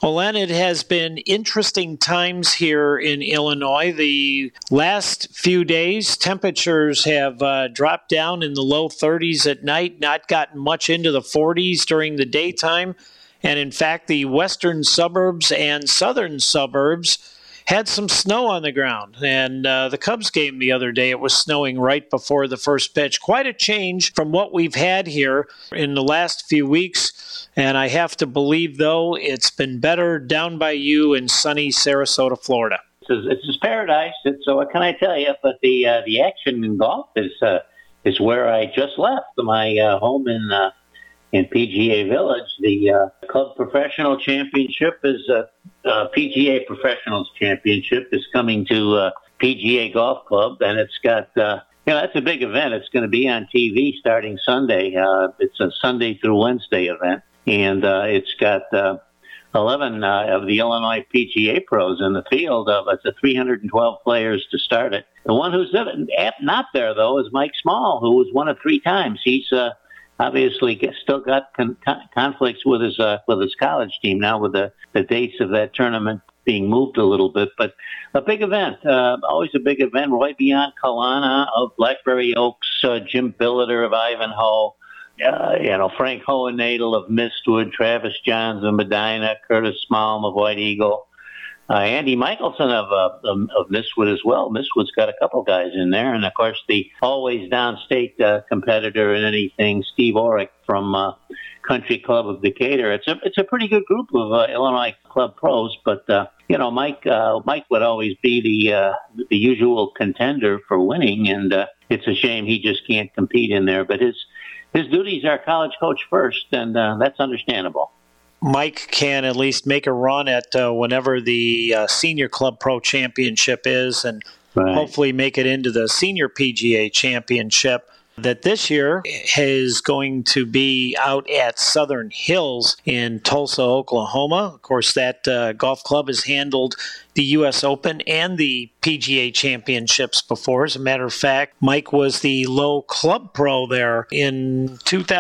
Well, Len, it has been interesting times here in Illinois. The last few days, temperatures have dropped down in the low 30s at night, not gotten much into the 40s during the daytime. And in fact, the western suburbs and southern suburbs had some snow on the ground. And the Cubs game the other day, it was snowing right before the first pitch. Quite a change from what we've had here in the last few weeks. And I have to believe, though, it's been better down by you in sunny Sarasota, Florida. It's paradise. So what can I tell you? But the action in golf is where I just left my home in PGA Village. The Club Professional Championship is PGA Professionals Championship is coming to PGA Golf Club, and it's got that's a big event. It's going to be on TV starting Sunday. It's a Sunday through Wednesday event, and it's got 11 of the Illinois PGA pros in the field. It's 312 players to start it. The one who's not there, though, is Mike Small, who was one of 3 times. He's obviously still got conflicts with his college team now, with the dates of that tournament being moved a little bit. But a big event, always a big event. Roy Biancalana of Blackberry Oaks, Jim Billiter of Ivanhoe, Frank Hohenadel of Mistwood, Travis Johns of Medina, Curtis Smalm of White Eagle, Andy Michelson of Mistwood as well. Mistwood's got a couple guys in there. And, of course, the always downstate competitor in anything, Steve Orrick from Country Club of Decatur. It's a pretty good group of Illinois club pros. But, Mike would always be the usual contender for winning. And it's a shame he just can't compete in there. But his duties are college coach first, and that's understandable. Mike can at least make a run at whenever the Senior Club Pro Championship is, and hopefully make it into the Senior PGA Championship that this year is going to be out at Southern Hills in Tulsa, Oklahoma. Of course, that golf club has handled the U.S. Open and the PGA Championships before. As a matter of fact, Mike was the Low Club Pro there in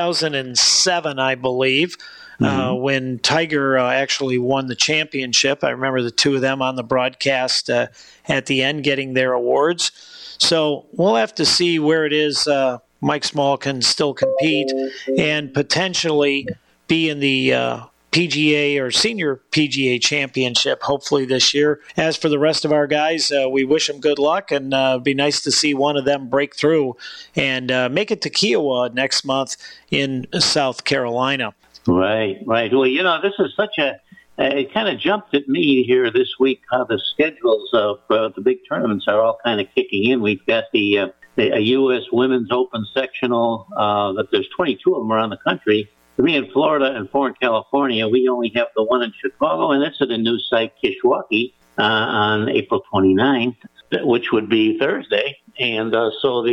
2007, I believe. When Tiger actually won the championship. I remember the two of them on the broadcast at the end getting their awards. So we'll have to see where it is Mike Small can still compete and potentially be in the PGA or Senior PGA Championship hopefully this year. As for the rest of our guys, we wish them good luck, and it'd be nice to see one of them break through and make it to Kiowa next month in South Carolina. Right. Well, this is it kind of jumped at me here this week how the schedules of the big tournaments are all kind of kicking in. We've got the U.S. Women's Open sectional, that there's 22 of them around the country, 3 in Florida and 4 in California. We only have the one in Chicago, and that's at a new site, Kishwaukee, on April 29th, which would be Thursday. And so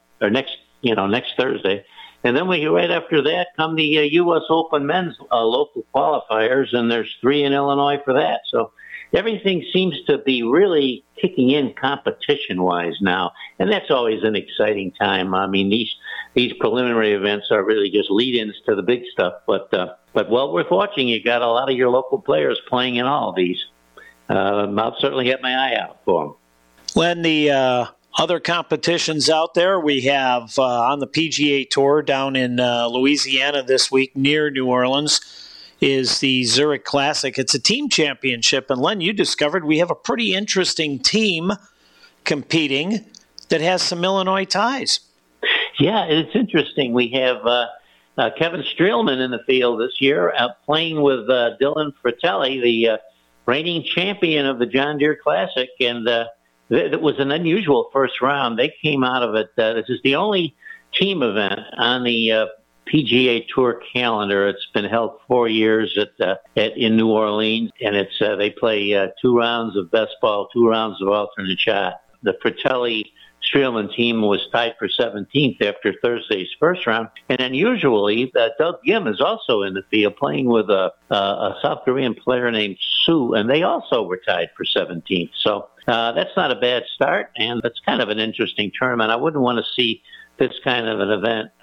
next Thursday. And then right after that come the U.S. Open men's local qualifiers, and there's 3 in Illinois for that. So everything seems to be really kicking in competition-wise now, and that's always an exciting time. I mean, these preliminary events are really just lead-ins to the big stuff, but well worth watching. You got a lot of your local players playing in all of these. I'll certainly have my eye out for them. Len, the other competitions out there, we have on the PGA Tour down in Louisiana this week near New Orleans is the Zurich Classic. It's a team championship, and Len, you discovered we have a pretty interesting team competing that has some Illinois ties. Yeah, it's interesting. We have Kevin Streelman in the field this year, playing with Dylan Fratelli, the reigning champion of the John Deere Classic, and it was an unusual first round. They came out of it. This is the only team event on the PGA Tour calendar. It's been held 4 years in New Orleans, and they play 2 rounds of best ball, 2 rounds of alternate shot. The Fratelli Streelman team was tied for 17th after Thursday's first round, and unusually, Doug Gim is also in the field playing with a South Korean player named Su, and they also were tied for 17th. So that's not a bad start, and that's kind of an interesting tournament. I wouldn't want to see this kind of an event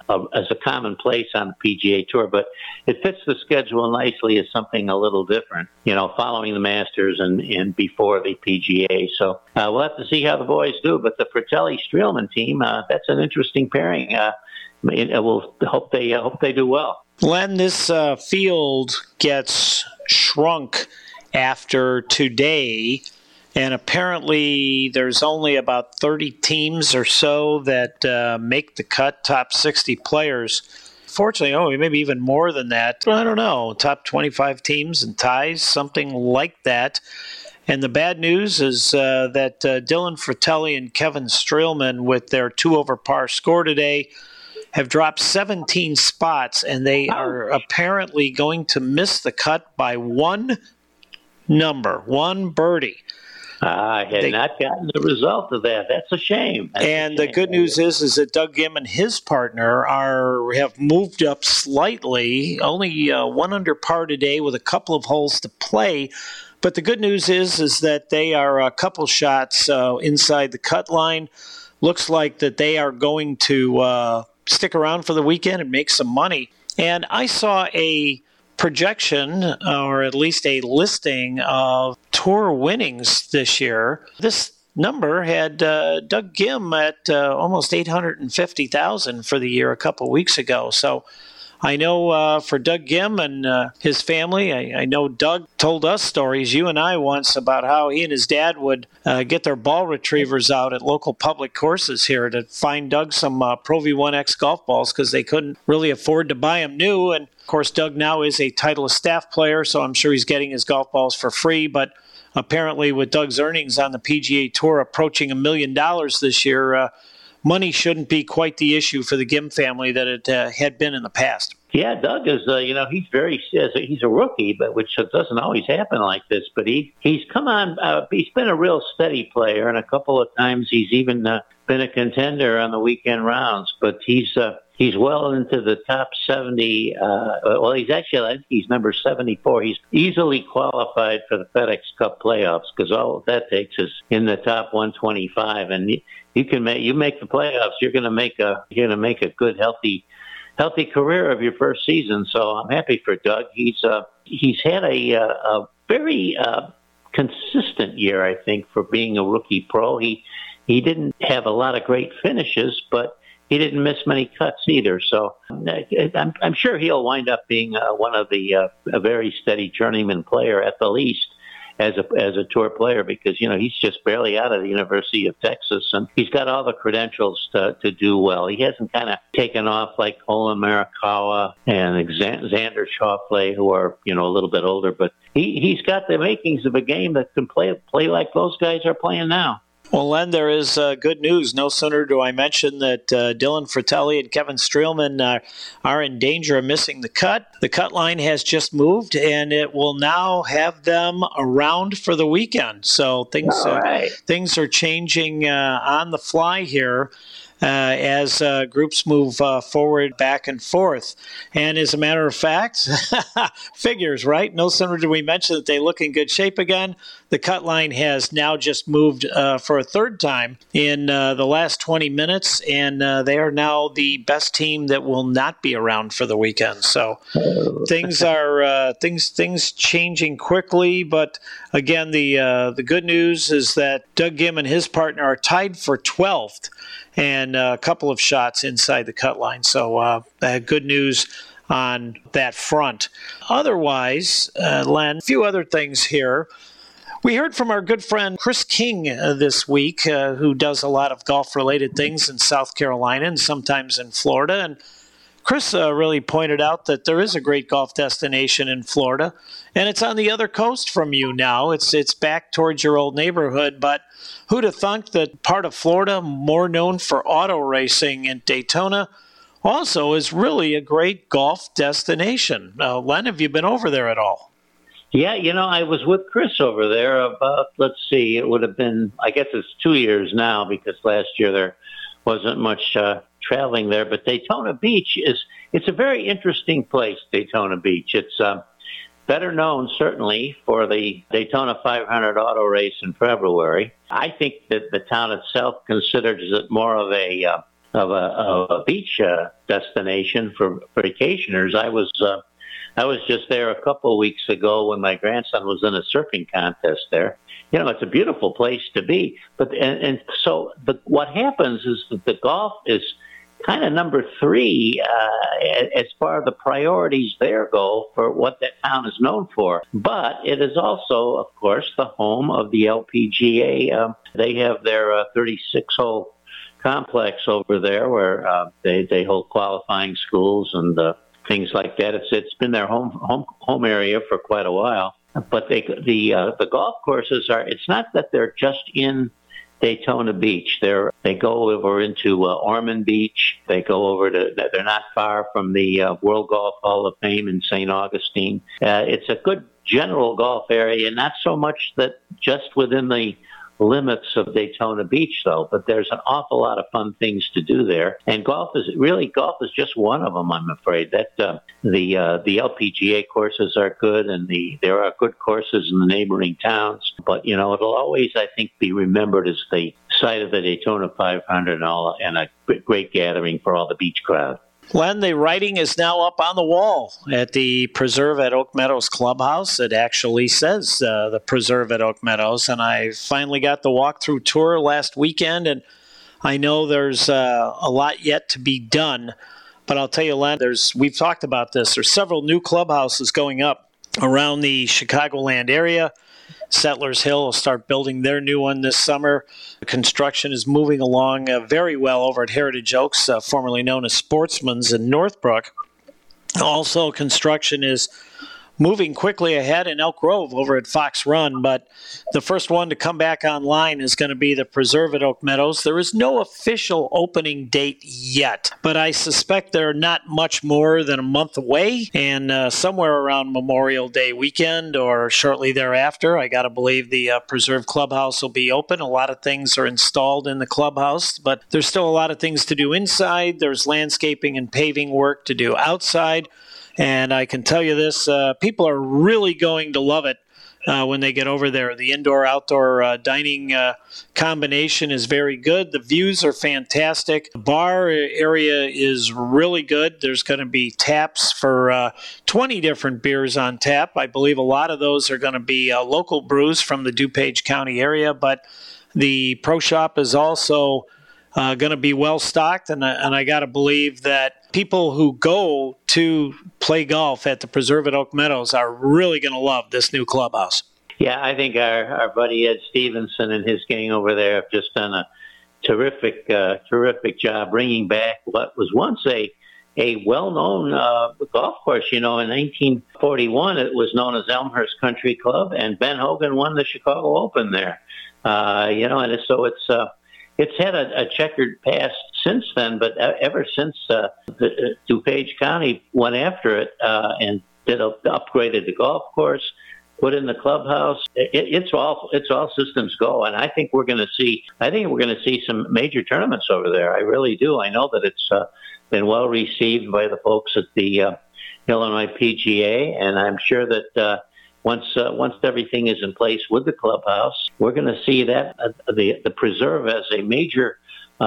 as a commonplace on the PGA Tour, but it fits the schedule nicely as something a little different, following the Masters and before the PGA. So we'll have to see how the boys do, but the Fratelli-Streelman team, that's an interesting pairing. We'll hope they do well. Len, this field gets shrunk after today, and apparently there's only about 30 teams or so that make the cut, top 60 players. Fortunately, maybe even more than that. I don't know, top 25 teams and ties, something like that. And the bad news is that Dylan Fratelli and Kevin Streelman, with their 2 over par score today, have dropped 17 spots, and they are apparently going to miss the cut by one birdie. I had not gotten the result of that. That's a shame. The good news is that Doug Ghim and his partner have moved up slightly, only 1 under par today with a couple of holes to play. But the good news is that they are a couple shots inside the cut line. Looks like that they are going to stick around for the weekend and make some money. And I saw a projection, or at least a listing of tour winnings this year. This number had Doug Ghim at almost $850,000 for the year a couple weeks ago. So I know for Doug Ghim and his family, I know Doug told us stories, you and I once, about how he and his dad would get their ball retrievers out at local public courses here to find Doug some Pro V1X golf balls because they couldn't really afford to buy them new. And of course, Doug now is a Titleist staff player, so I'm sure he's getting his golf balls for free. But apparently with Doug's earnings on the PGA Tour approaching $1 million this year, money shouldn't be quite the issue for the Ghim family that it had been in the past. Yeah, Doug is, he's a rookie, but which doesn't always happen like this. But he's come on, he's been a real steady player, and a couple of times he's even been a contender on the weekend rounds. But he's well into the top 70. I think he's number 74. He's easily qualified for the FedEx Cup playoffs because all that takes is in the top 125, and you make the playoffs. You're going to make a good, healthy career of your first season. So I'm happy for Doug. He's had a very consistent year, I think, for being a rookie pro. He didn't have a lot of great finishes, but he didn't miss many cuts either. So I'm sure he'll wind up being one of a very steady journeyman player at the least as a tour player, because he's just barely out of the University of Texas and he's got all the credentials to do well. He hasn't kind of taken off like Colin Morikawa and Xander Schauffele, who are a little bit older, but he's got the makings of a game that can play like those guys are playing now. Well, Len, there is good news. No sooner do I mention that Dylan Fratelli and Kevin Streelman are in danger of missing the cut. The cut line has just moved, and it will now have them around for the weekend. So things are changing on the fly here as groups move forward, back and forth. And as a matter of fact, figures, right? No sooner do we mention that they look in good shape again, the cut line has now just moved for a third time in the last 20 minutes, and they are now the best team that will not be around for the weekend. So things are things changing quickly, but again, the good news is that Doug Ghim and his partner are tied for 12th and a couple of shots inside the cut line. So good news on that front. Otherwise, Len, a few other things here. We heard from our good friend Chris King this week, who does a lot of golf-related things in South Carolina and sometimes in Florida. And Chris really pointed out that there is a great golf destination in Florida, and it's on the other coast from you now. It's back towards your old neighborhood, but who'd have thunk that part of Florida, more known for auto racing in Daytona, also is really a great golf destination. Len, have you been over there at all? Yeah, I was with Chris over there about, it would have been, I guess it's 2 years now because last year there wasn't much traveling there. But Daytona Beach it's a very interesting place, Daytona Beach. It's better known, certainly, for the Daytona 500 auto race in February. I think that the town itself considers it more of a a beach destination for vacationers. I was just there a couple of weeks ago when my grandson was in a surfing contest there. It's a beautiful place to be. But so what happens is that the golf is kind of number 3 as far as the priorities there go for what that town is known for. But it is also, of course, the home of the LPGA. They have their 36-hole complex over there where they hold qualifying schools and things like that. It's been their home area for quite a while. But the golf courses it's not that they're just in Daytona Beach. They go over into Ormond Beach. They go over they're not far from the World Golf Hall of Fame in St. Augustine. It's a good general golf area, not so much that just within the limits of Daytona Beach, though, but there's an awful lot of fun things to do there. And golf is just one of them, I'm afraid. That the LPGA courses are good, and there are good courses in the neighboring towns. But, it'll always, I think, be remembered as the site of the Daytona 500 and a great gathering for all the beach crowd. Len, the writing is now up on the wall at the Preserve at Oak Meadows Clubhouse. It actually says the Preserve at Oak Meadows, and I finally got the walkthrough tour last weekend, and I know there's a lot yet to be done. But I'll tell you, Len, we've talked about this. There's several new clubhouses going up around the Chicagoland area. Settlers Hill will start building their new one this summer. Construction is moving along very well over at Heritage Oaks, formerly known as Sportsman's in Northbrook. Also, construction is moving quickly ahead in Elk Grove over at Fox Run, but the first one to come back online is going to be the Preserve at Oak Meadows. There is no official opening date yet, but I suspect they're not much more than a month away, and somewhere around Memorial Day weekend or shortly thereafter, I got to believe the Preserve Clubhouse will be open. A lot of things are installed in the clubhouse, but there's still a lot of things to do inside. There's landscaping and paving work to do outside. And I can tell you this, people are really going to love it when they get over there. The indoor-outdoor dining combination is very good. The views are fantastic. The bar area is really good. There's going to be taps for 20 different beers on tap. I believe a lot of those are going to be local brews from the DuPage County area, but the Pro Shop is also going to be well-stocked, and I got to believe that people who go to play golf at the Preserve at Oak Meadows are really going to love this new clubhouse. Yeah, I think our buddy Ed Stevenson and his gang over there have just done a terrific job bringing back what was once a well-known golf course. In 1941, it was known as Elmhurst Country Club, and Ben Hogan won the Chicago Open there. And so it's had a checkered past since then, but ever since DuPage County went after it and upgraded the golf course, put in the clubhouse, it's all systems go. And I think we're going to see some major tournaments over there. I really do. I know that it's been well received by the folks at the Illinois PGA, and I'm sure that once everything is in place with the clubhouse, we're going to see that the Preserve as a major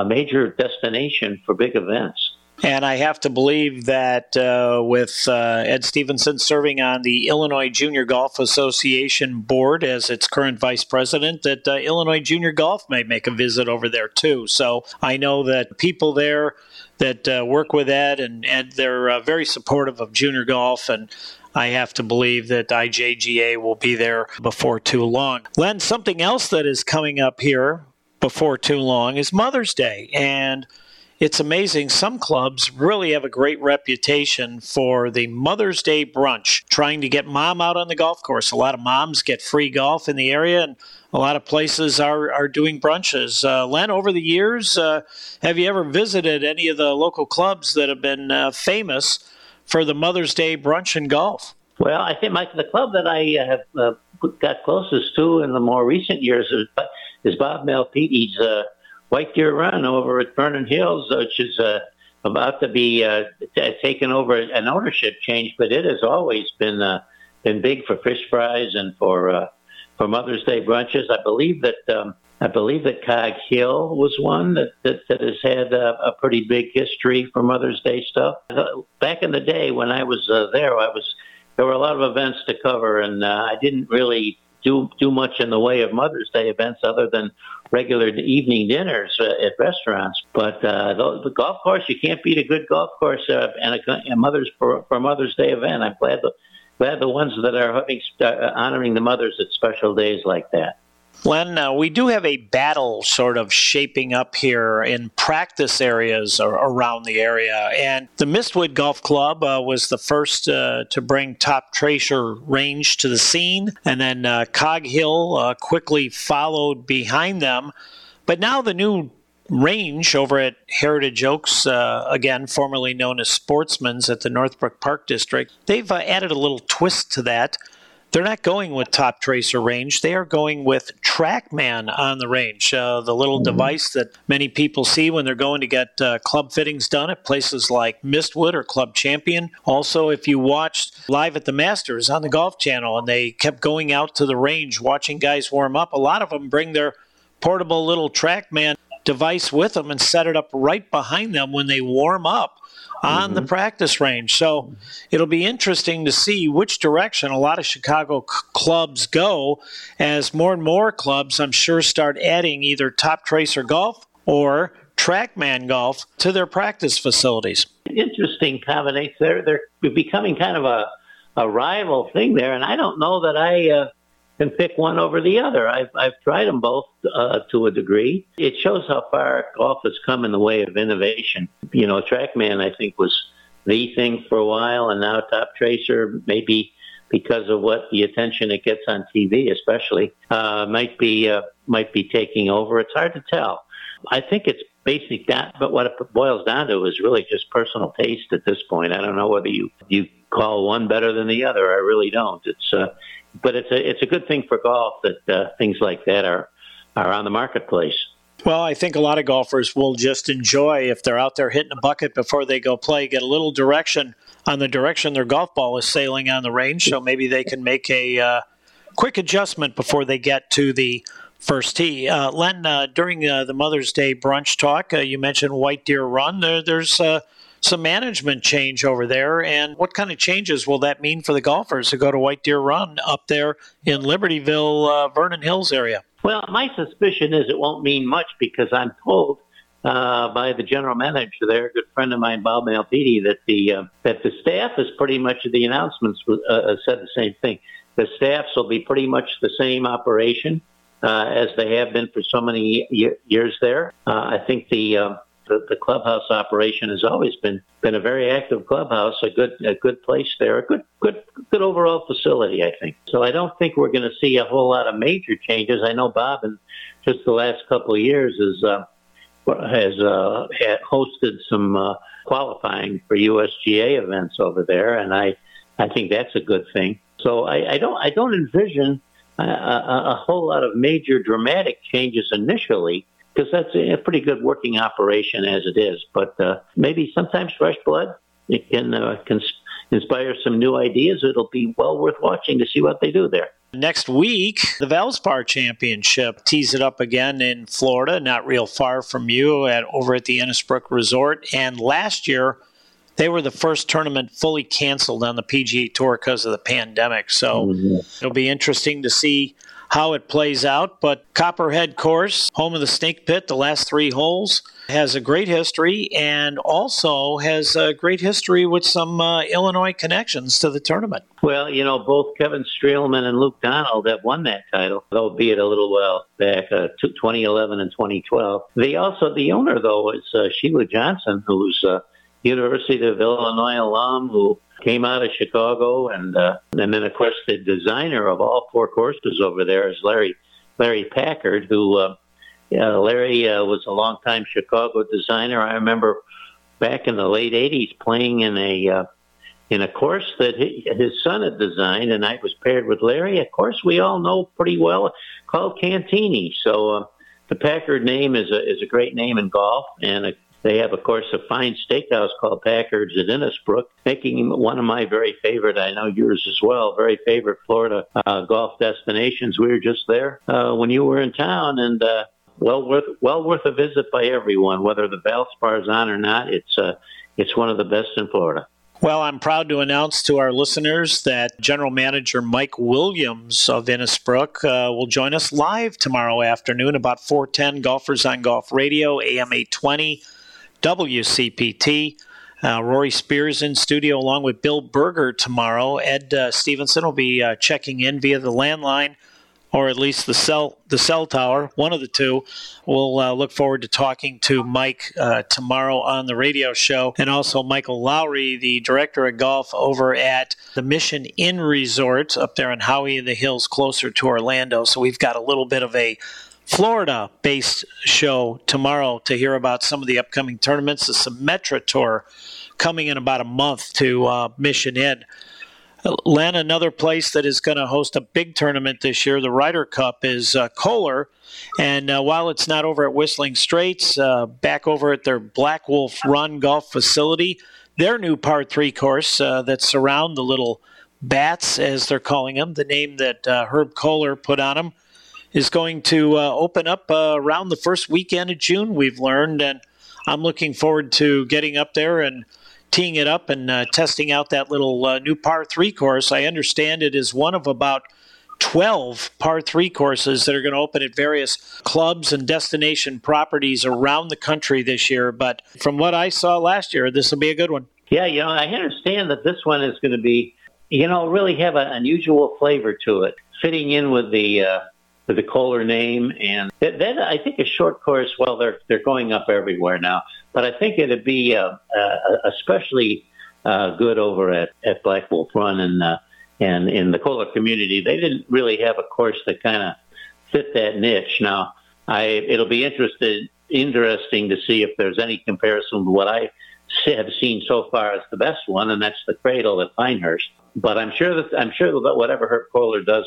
destination for big events. And I have to believe that with Ed Stevenson serving on the Illinois Junior Golf Association board as its current vice president, that Illinois Junior Golf may make a visit over there too. So I know that people there that work with Ed, and they're very supportive of junior golf, and I have to believe that IJGA will be there before too long. Len, something else that is coming up here before too long is Mother's Day, and it's amazing. Some clubs really have a great reputation for the Mother's Day brunch, trying to get mom out on the golf course. A lot of moms get free golf in the area, and a lot of places are doing brunches. Len, over the years, have you ever visited any of the local clubs that have been famous for the Mother's Day brunch and golf? Well, I think, Mike, the club that I have got closest to in the more recent years is Bob Malpite's White Deer Run over at Vernon Hills, which is about to be taken over an ownership change, but it has always been big for fish fries and for Mother's Day brunches. I believe that I believe that Cog Hill was one that has had a pretty big history for Mother's Day stuff. Back in the day when I was there were a lot of events to cover, and I didn't really do much in the way of Mother's Day events other than regular evening dinners at restaurants. But the golf course, you can't beat a good golf course and a Mother's Day event. I'm glad the ones that are honoring the mothers at special days like that. Len, we do have a battle sort of shaping up here in practice areas around the area. And the Mistwood Golf Club was the first to bring Top Tracer Range to the scene. And then Cog Hill quickly followed behind them. But now the new range over at Heritage Oaks, again, formerly known as Sportsman's at the Northbrook Park District, they've added a little twist to that. They're not going with Top Tracer Range. They are going with TrackMan on the range, the little device that many people see when they're going to get club fittings done at places like Mistwood or Club Champion. Also, if you watched Live at the Masters on the Golf Channel and they kept going out to the range watching guys warm up, a lot of them bring their portable little TrackMan device with them and set it up right behind them when they warm up on the practice range. So it'll be interesting to see which direction a lot of Chicago clubs go as more and more clubs, I'm sure, start adding either Top Tracer Golf or TrackMan Golf to their practice facilities. Interesting combination. They're becoming kind of a rival thing there, and I don't know that I can pick one over the other. I've tried them both to a degree. It shows how far golf has come in the way of innovation. You know, TrackMan, I think, was the thing for a while, and now Top Tracer, maybe because of what the attention it gets on TV, especially, might be taking over. It's hard to tell. I think it's basic that, but what it boils down to is really just personal taste at this point. I don't know whether you call one better than the other. I really don't. But it's a good thing for golf that things like that are on the marketplace. Well, I think a lot of golfers will just enjoy, if they're out there hitting a bucket before they go play, get a little direction on the direction their golf ball is sailing on the range, so maybe they can make a quick adjustment before they get to the first tee. Len, during the Mother's Day brunch talk, you mentioned White Deer Run. There's some management change over there, and what kind of changes will that mean for the golfers who go to White Deer Run up there in Libertyville, Vernon Hills area? Well, my suspicion is it won't mean much because I'm told by the general manager there, a good friend of mine, Bob Malpiti, that the staff is pretty much, the announcements said the same thing. The staffs will be pretty much the same operation as they have been for so many years there. I think the clubhouse operation has always been a very active clubhouse, a good place there, a good overall facility, I think. So I don't think we're going to see a whole lot of major changes. I know Bob, in just the last couple of years, has hosted some qualifying for USGA events over there, and I think that's a good thing. So I don't envision a whole lot of major dramatic changes initially, because that's a pretty good working operation as it is. But maybe sometimes fresh blood, it can inspire some new ideas. It'll be well worth watching to see what they do there. Next week, the Valspar Championship tees it up again in Florida, not real far from you, over at the Innisbrook Resort. And last year, they were the first tournament fully canceled on the PGA Tour because of the pandemic. So it'll be interesting to see how it plays out. But Copperhead Course, home of the Snake Pit, the last 3 holes, has a great history and also has a great history with some Illinois connections to the tournament. Well, you know, both Kevin Streelman and Luke Donald have won that title, albeit a little while back, 2011 and 2012. The owner, though, is Sheila Johnson, who's University of Illinois alum who came out of Chicago, and then, of course, the designer of all 4 courses over there is Larry Packard, who Larry was a longtime Chicago designer. I remember back in the late 80s playing in a course that his son had designed, and I was paired with Larry. A course we all know pretty well called Cantini. So the Packard name is a great name in golf, and They have, of course, a fine steakhouse called Packard's at Innisbrook, making one of my very favorite, I know yours as well, very favorite Florida golf destinations. We were just there when you were in town, and well worth a visit by everyone, whether the Valspar is on or not. It's one of the best in Florida. Well, I'm proud to announce to our listeners that General Manager Mike Williams of Innisbrook will join us live tomorrow afternoon about 4:10, Golfers on Golf Radio, AM 820, WCPT. Rory Spears in studio along with Bill Berger tomorrow. Ed Stevenson will be checking in via the landline, or at least the cell tower, one of the two. We'll look forward to talking to Mike tomorrow on the radio show. And also Michael Lowry, the director of golf over at the Mission Inn Resort up there in Howey in the Hills, closer to Orlando. So we've got a little bit of a Florida-based show tomorrow to hear about some of the upcoming tournaments. The Symetra Tour coming in about a month to Mission Inn. Len, another place that is going to host a big tournament this year, the Ryder Cup, is Kohler. And while it's not over at Whistling Straits, back over at their Black Wolf Run Golf Facility, their new par 3 course that surround the little bats, as they're calling them, the name that Herb Kohler put on them, is going to open up around the first weekend of June, we've learned. And I'm looking forward to getting up there and teeing it up and testing out that little new par 3 course. I understand it is one of about 12 par 3 courses that are going to open at various clubs and destination properties around the country this year. But from what I saw last year, this will be a good one. Yeah, I understand that this one is going to be, really have an unusual flavor to it, fitting in with the Kohler name. And then I think a short course, well, they're going up everywhere now, but I think it'd be especially good over at Black Wolf Run and in the Kohler community. They didn't really have a course that kind of fit that niche. Now, it'll be interesting to see if there's any comparison to what I have seen so far as the best one, and that's the Cradle at Pinehurst. But I'm sure that whatever Herb Kohler does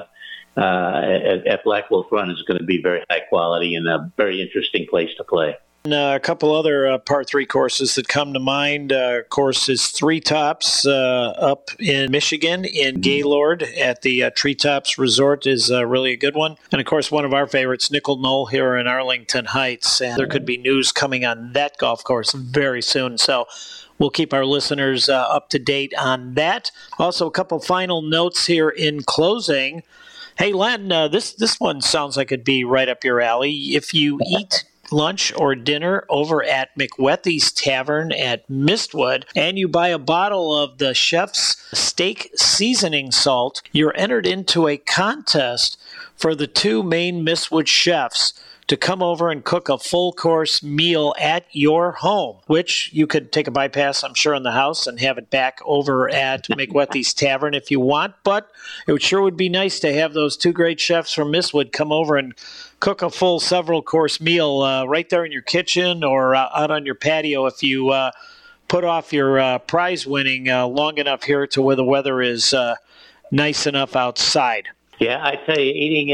at Black Wolf Run is going to be very high quality and a very interesting place to play. And a couple other par 3 courses that come to mind. Course is Three Tops up in Michigan in Gaylord at the Treetops Resort is really a good one. And, of course, one of our favorites, Nickel Knoll here in Arlington Heights. And there could be news coming on that golf course very soon. So we'll keep our listeners up to date on that. Also, a couple final notes here in closing. Hey, Len, this one sounds like it'd be right up your alley. If you eat lunch or dinner over at McWethy's Tavern at Mistwood and you buy a bottle of the chef's steak seasoning salt, you're entered into a contest for the 2 main Mistwood chefs to come over and cook a full-course meal at your home, which you could take a bypass, I'm sure, in the house and have it back over at McWethy's Tavern if you want. But it sure would be nice to have those 2 great chefs from Mistwood come over and cook a full several-course meal right there in your kitchen or out on your patio if you put off your prize winning long enough here to where the weather is nice enough outside. Yeah, I tell you, eating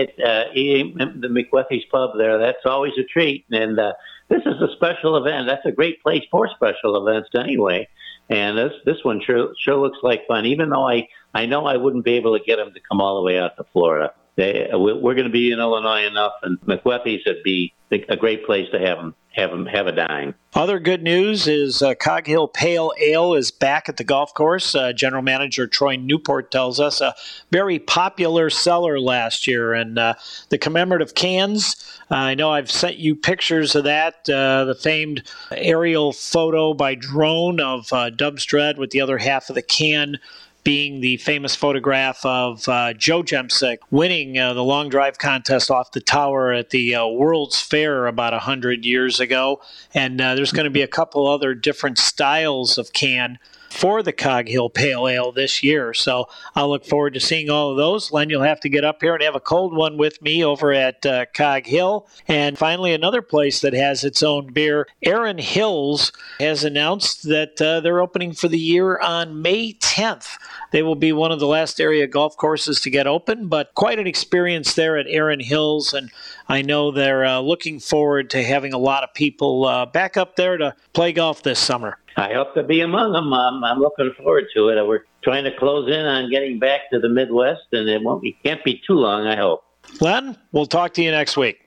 the McWethy's Pub there, that's always a treat. And this is a special event. That's a great place for special events anyway. And this one sure looks like fun, even though I know I wouldn't be able to get them to come all the way out to Florida. We're going to be in Illinois enough, and McWethy's would be a great place to have a dine. Other good news is Cog Hill Pale Ale is back at the golf course. General Manager Troy Newport tells us a very popular seller last year. And the commemorative cans, I know I've sent you pictures of that, the famed aerial photo by drone of Dubs Dread with the other half of the can being the famous photograph of Joe Jemsek winning the long drive contest off the tower at the World's Fair about 100 years ago. And there's going to be a couple other different styles of can for the Cog Hill Pale Ale this year. So I'll look forward to seeing all of those. Len, you'll have to get up here and have a cold one with me over at Cog Hill. And finally, another place that has its own beer, Erin Hills, has announced that they're opening for the year on May 10th. They will be one of the last area golf courses to get open, but quite an experience there at Erin Hills. And I know they're looking forward to having a lot of people back up there to play golf this summer. I hope to be among them. I'm looking forward to it. We're trying to close in on getting back to the Midwest, and it can't be too long, I hope. Len, we'll talk to you next week.